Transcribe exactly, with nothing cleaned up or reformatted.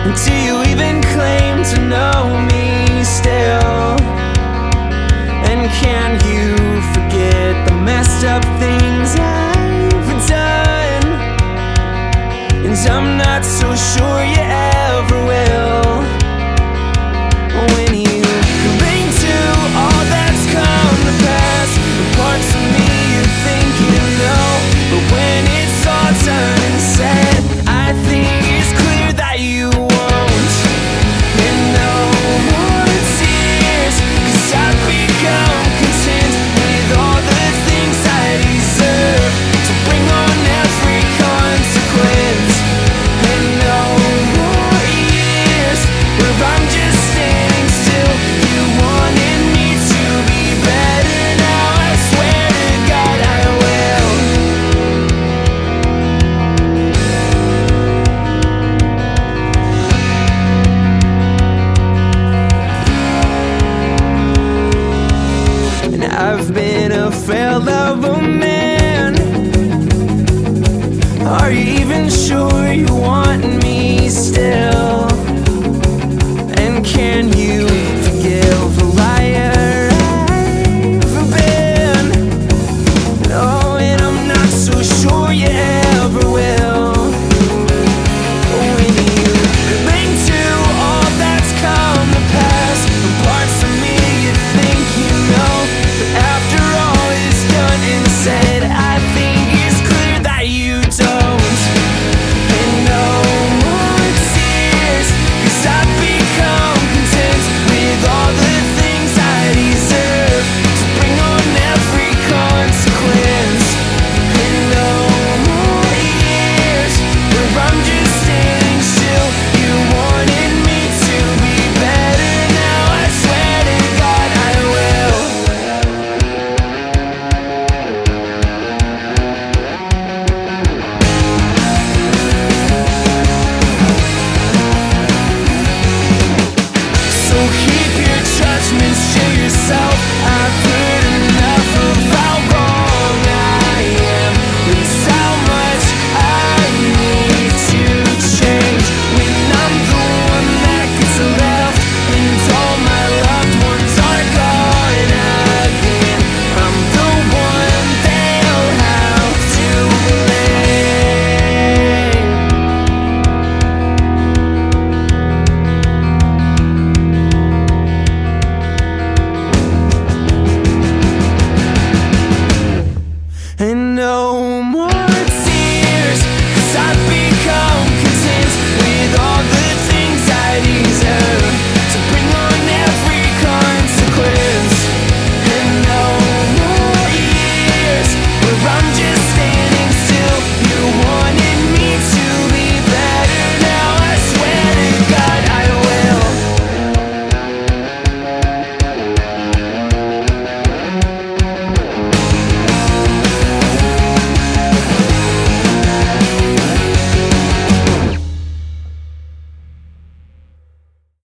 Do you even claim to know me still? And can you forget the messed up things I've done? And I'm not so sure you ever will. When you cling to all that's come to pass, the parts of me you think you know, but when it's all done and said, I think it's clear that you won't. And no more tears, 'cause I've become content with all the things I deserve, to bring on every consequence. And no more years where I'm just standing still. You wanted me to be better, now I swear to God I will. And I've been a failed